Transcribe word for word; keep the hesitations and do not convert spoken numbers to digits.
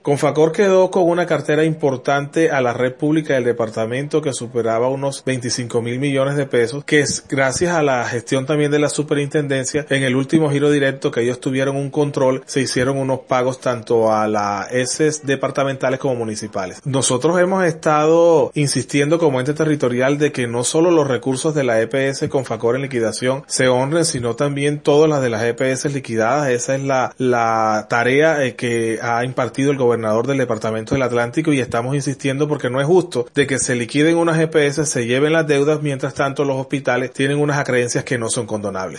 Confacor quedó con una cartera importante a la red pública del departamento que superaba unos veinticinco mil millones de pesos, que es gracias a la gestión también de la superintendencia. En el último giro directo que ellos tuvieron un control, se hicieron unos pagos tanto a las E S Es departamentales como municipales. Nosotros hemos estado insistiendo como ente territorial de que no solo los recursos de la E P S Confacor en liquidación se honren, sino también todas las de las E P S liquidadas. Esa es la, la tarea eh, que ha impartido el gobernador gobernador del departamento del Atlántico, y estamos insistiendo porque no es justo de que se liquiden unas E P S, se lleven las deudas, mientras tanto los hospitales tienen unas acreencias que no son condonables.